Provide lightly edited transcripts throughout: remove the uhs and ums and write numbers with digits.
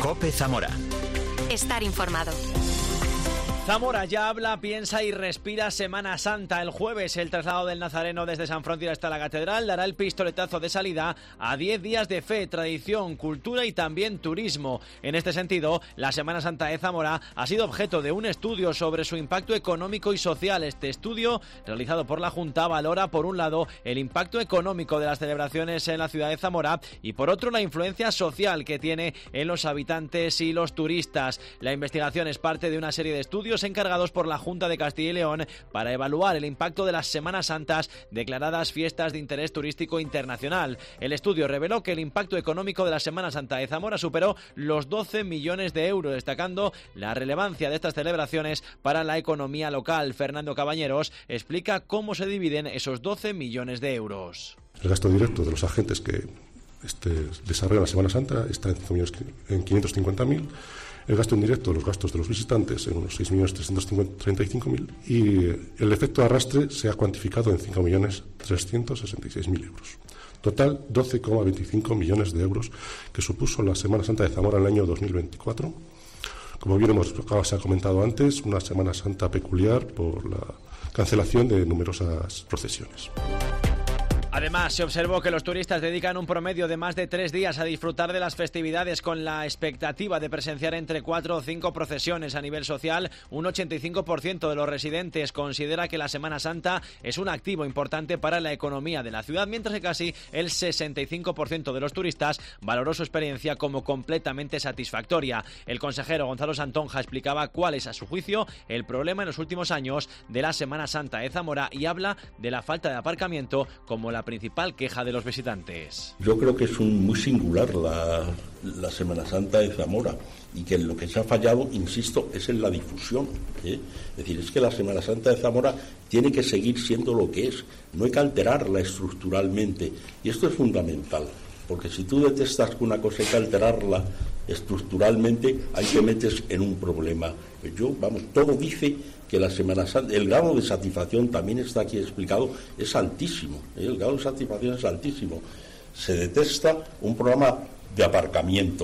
COPE Zamora. Estar informado. Zamora ya habla, piensa y respira Semana Santa. El jueves el traslado del Nazareno desde San Frontier hasta la Catedral dará el pistoletazo de salida a 10 días de fe, tradición, cultura y también turismo. En este sentido, la Semana Santa de Zamora ha sido objeto de un estudio sobre su impacto económico y social. Este estudio, realizado por la Junta, valora por un lado el impacto económico de las celebraciones en la ciudad de Zamora y por otro la influencia social que tiene en los habitantes y los turistas. La investigación es parte de una serie de estudios encargados por la Junta de Castilla y León para evaluar el impacto de las Semanas Santas declaradas fiestas de interés turístico internacional. El estudio reveló que el impacto económico de la Semana Santa de Zamora superó los 12 millones de euros, destacando la relevancia de estas celebraciones para la economía local. Fernando Cabañeros explica cómo se dividen esos 12 millones de euros. El gasto directo de los agentes que desarrollan la Semana Santa está en 550.000. El gasto indirecto, los gastos de los visitantes, en unos 6.335.000 y el efecto de arrastre se ha cuantificado en 5.366.000 euros. Total, 12,25 millones de euros que supuso la Semana Santa de Zamora en el año 2024. Como bien se ha comentado antes, una Semana Santa peculiar por la cancelación de numerosas procesiones. Además, se observó que los turistas dedican un promedio de más de 3 días a disfrutar de las festividades con la expectativa de presenciar entre 4 o 5 procesiones. A nivel social, un 85% de los residentes considera que la Semana Santa es un activo importante para la economía de la ciudad, mientras que casi el 65% de los turistas valoró su experiencia como completamente satisfactoria. El consejero Gonzalo Santonja explicaba cuál es, a su juicio, el problema en los últimos años de la Semana Santa de Zamora y habla de la falta de aparcamiento como la principal queja de los visitantes. Yo creo que es muy singular la Semana Santa de Zamora y que lo que se ha fallado, insisto, es en la difusión. Es decir, es que la Semana Santa de Zamora tiene que seguir siendo lo que es, no hay que alterarla estructuralmente y esto es fundamental, porque si tú detestas que una cosa hay que alterarla estructuralmente, ahí te metes en un problema. Todo dice que la Semana Santa, el grado de satisfacción también está aquí explicado, es altísimo, el grado de satisfacción es altísimo. Se detesta un programa de aparcamiento.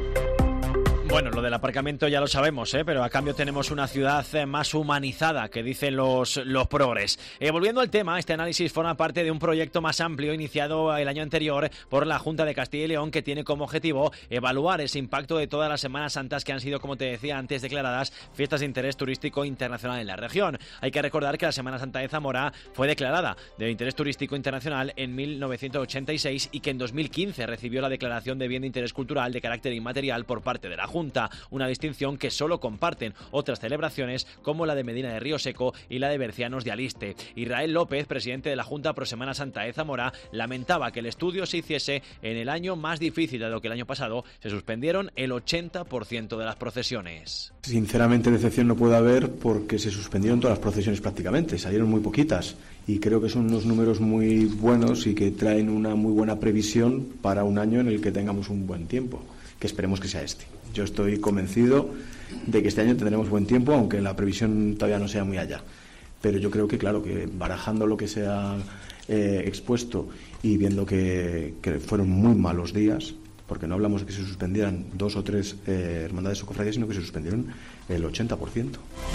Bueno, lo del aparcamiento ya lo sabemos, pero a cambio tenemos una ciudad más humanizada, que dicen los progres. Volviendo al tema, este análisis forma parte de un proyecto más amplio iniciado el año anterior por la Junta de Castilla y León, que tiene como objetivo evaluar ese impacto de todas las Semanas Santas que han sido, como te decía antes, declaradas fiestas de interés turístico internacional en la región. Hay que recordar que la Semana Santa de Zamora fue declarada de interés turístico internacional en 1986 y que en 2015 recibió la declaración de bien de interés cultural de carácter inmaterial por parte de la Junta. Una distinción que solo comparten otras celebraciones como la de Medina de Río Seco y la de Bercianos de Aliste. Israel López, presidente de la Junta Pro Semana Santa de Zamora, lamentaba que el estudio se hiciese en el año más difícil, dado que el año pasado se suspendieron el 80% de las procesiones. Sinceramente, decepción no puede haber porque se suspendieron todas las procesiones prácticamente, salieron muy poquitas y creo que son unos números muy buenos y que traen una muy buena previsión para un año en el que tengamos un buen tiempo, que esperemos que sea este. Yo estoy convencido de que este año tendremos buen tiempo, aunque la previsión todavía no sea muy allá. Pero yo creo que, claro, que barajando lo que se ha expuesto y viendo que fueron muy malos días, porque no hablamos de que se suspendieran 2 o 3 hermandades o cofradías, sino que se suspendieron el 80%.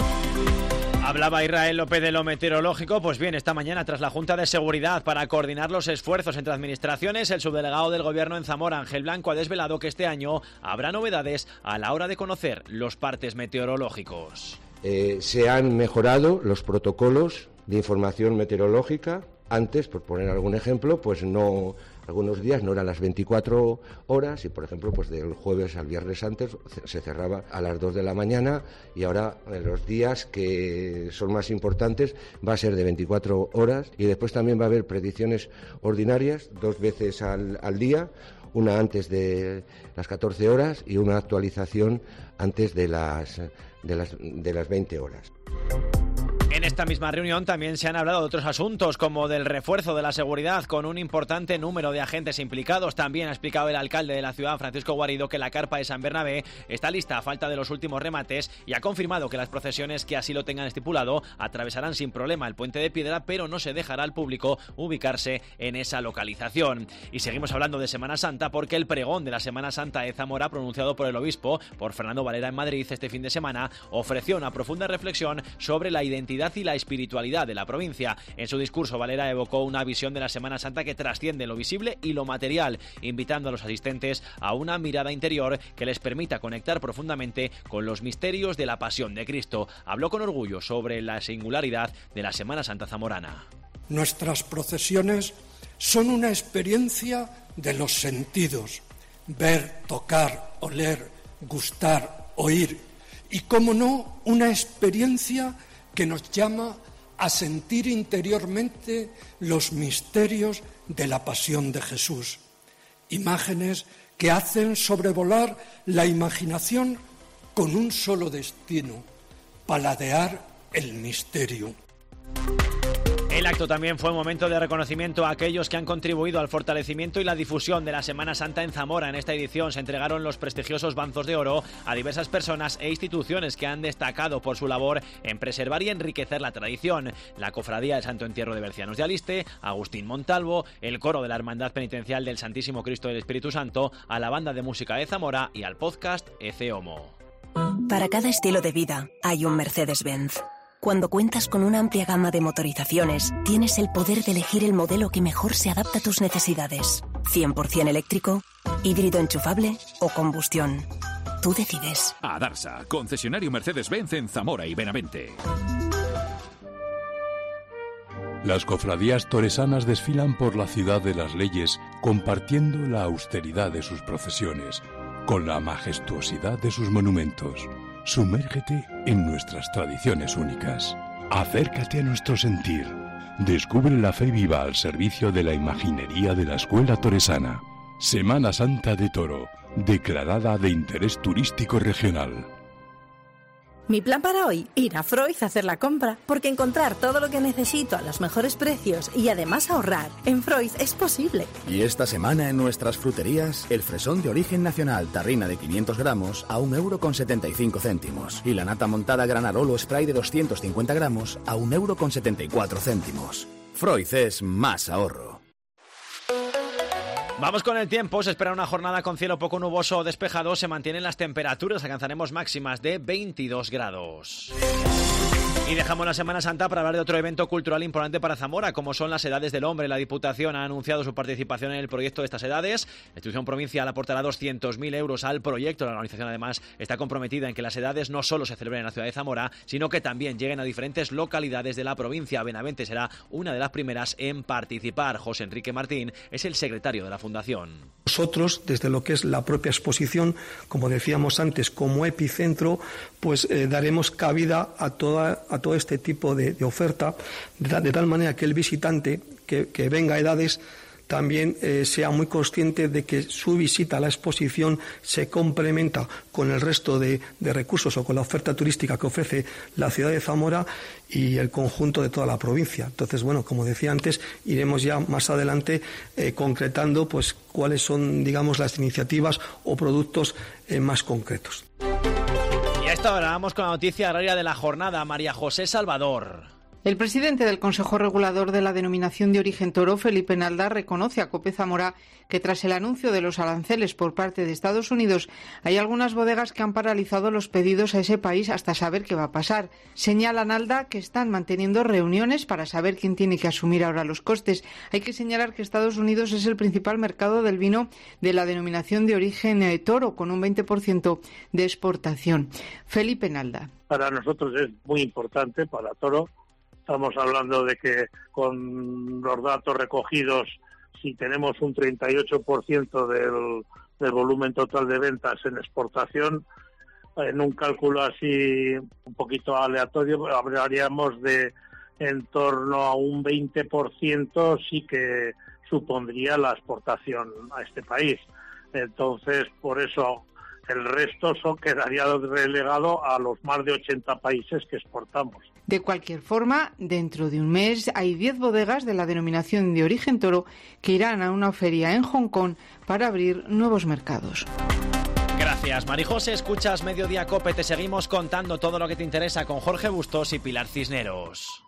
Hablaba Israel López de lo meteorológico. Pues bien, esta mañana, tras la Junta de Seguridad para coordinar los esfuerzos entre administraciones, el subdelegado del Gobierno en Zamora, Ángel Blanco, ha desvelado que este año habrá novedades a la hora de conocer los partes meteorológicos. Se han mejorado los protocolos de información meteorológica. Antes, por poner algún ejemplo, pues no, algunos días no eran las 24 horas y, por ejemplo, pues del jueves al viernes antes se cerraba a las 2 de la mañana y ahora en los días que son más importantes va a ser de 24 horas y después también va a haber predicciones ordinarias 2 veces al día, una antes de las 14 horas y una actualización antes de las 20 horas. En En esta misma reunión también se han hablado de otros asuntos, como del refuerzo de la seguridad, con un importante número de agentes implicados. También ha explicado el alcalde de la ciudad, Francisco Guarido, que la carpa de San Bernabé está lista a falta de los últimos remates y ha confirmado que las procesiones que así lo tengan estipulado atravesarán sin problema el Puente de Piedra, pero no se dejará al público ubicarse en esa localización. Y seguimos hablando de Semana Santa porque el pregón de la Semana Santa de Zamora, pronunciado por el obispo, por Fernando Valera en Madrid este fin de semana, ofreció una profunda reflexión sobre la identidad y la espiritualidad de la provincia. En su discurso, Valera evocó una visión de la Semana Santa que trasciende lo visible y lo material, invitando a los asistentes a una mirada interior que les permita conectar profundamente con los misterios de la pasión de Cristo. Habló con orgullo sobre la singularidad de la Semana Santa zamorana. Nuestras procesiones son una experiencia de los sentidos: ver, tocar, oler, gustar, oír. Y, cómo no, una experiencia que nos llama a sentir interiormente los misterios de la pasión de Jesús. Imágenes que hacen sobrevolar la imaginación con un solo destino: paladear el misterio. El acto también fue un momento de reconocimiento a aquellos que han contribuido al fortalecimiento y la difusión de la Semana Santa en Zamora. En esta edición se entregaron los prestigiosos Banzos de Oro a diversas personas e instituciones que han destacado por su labor en preservar y enriquecer la tradición. La Cofradía del Santo Entierro de Bercianos de Aliste, Agustín Montalvo, el coro de la Hermandad Penitencial del Santísimo Cristo del Espíritu Santo, a la Banda de Música de Zamora y al podcast Ece Homo. Para cada estilo de vida hay un Mercedes-Benz. Cuando cuentas con una amplia gama de motorizaciones, tienes el poder de elegir el modelo que mejor se adapta a tus necesidades. 100% eléctrico, híbrido enchufable o combustión. Tú decides. Adarsa, concesionario Mercedes-Benz en Zamora y Benavente. Las cofradías toresanas desfilan por la ciudad de las leyes, compartiendo la austeridad de sus procesiones, con la majestuosidad de sus monumentos. Sumérgete en nuestras tradiciones únicas. Acércate a nuestro sentir. Descubre la fe viva al servicio de la imaginería de la Escuela Toresana. Semana Santa de Toro, declarada de interés turístico regional. Mi plan para hoy, ir a Freud a hacer la compra, porque encontrar todo lo que necesito a los mejores precios y además ahorrar en Freud es posible. Y esta semana en nuestras fruterías, el fresón de origen nacional Tarrina de 500 gramos a 1,75 €. Y la nata montada Granarolo Spray de 250 gramos a 1,74 €. Freud es más ahorro. Vamos con el tiempo. Se espera una jornada con cielo poco nuboso o despejado. Se mantienen las temperaturas. Alcanzaremos máximas de 22 grados. Y dejamos la Semana Santa para hablar de otro evento cultural importante para Zamora, como son las Edades del Hombre. La Diputación ha anunciado su participación en el proyecto de estas edades. La institución provincial aportará 200.000 euros al proyecto. La organización, además, está comprometida en que las edades no solo se celebren en la ciudad de Zamora, sino que también lleguen a diferentes localidades de la provincia. Benavente será una de las primeras en participar. José Enrique Martín es el secretario de la Fundación. Nosotros, desde lo que es la propia exposición, como decíamos antes, como epicentro, pues daremos cabida a todo este tipo de oferta, de tal manera que el visitante que venga a Edades también sea muy consciente de que su visita a la exposición se complementa con el resto de recursos o con la oferta turística que ofrece la ciudad de Zamora y el conjunto de toda la provincia. Entonces, bueno, como decía antes, iremos ya más adelante concretando pues cuáles son, digamos, las iniciativas o productos más concretos. Y a esta hora vamos con la noticia agraria de la jornada. María José Salvador. El presidente del Consejo Regulador de la Denominación de Origen Toro, Felipe Nalda, reconoce a COPE Zamora que tras el anuncio de los aranceles por parte de Estados Unidos hay algunas bodegas que han paralizado los pedidos a ese país hasta saber qué va a pasar. Señala Nalda que están manteniendo reuniones para saber quién tiene que asumir ahora los costes. Hay que señalar que Estados Unidos es el principal mercado del vino de la Denominación de Origen Toro, con un 20% de exportación. Felipe Nalda. Para nosotros es muy importante, para Toro. Estamos hablando de que con los datos recogidos, si tenemos un 38% del volumen total de ventas en exportación, en un cálculo así un poquito aleatorio, hablaríamos de en torno a un 20% sí que supondría la exportación a este país. Entonces, por eso el resto quedaría relegado a los más de 80 países que exportamos. De cualquier forma, dentro de un mes hay 10 bodegas de la denominación de origen toro que irán a una feria en Hong Kong para abrir nuevos mercados. Gracias, Marijose. Escuchas Mediodía COPE. Te seguimos contando todo lo que te interesa con Jorge Bustos y Pilar Cisneros.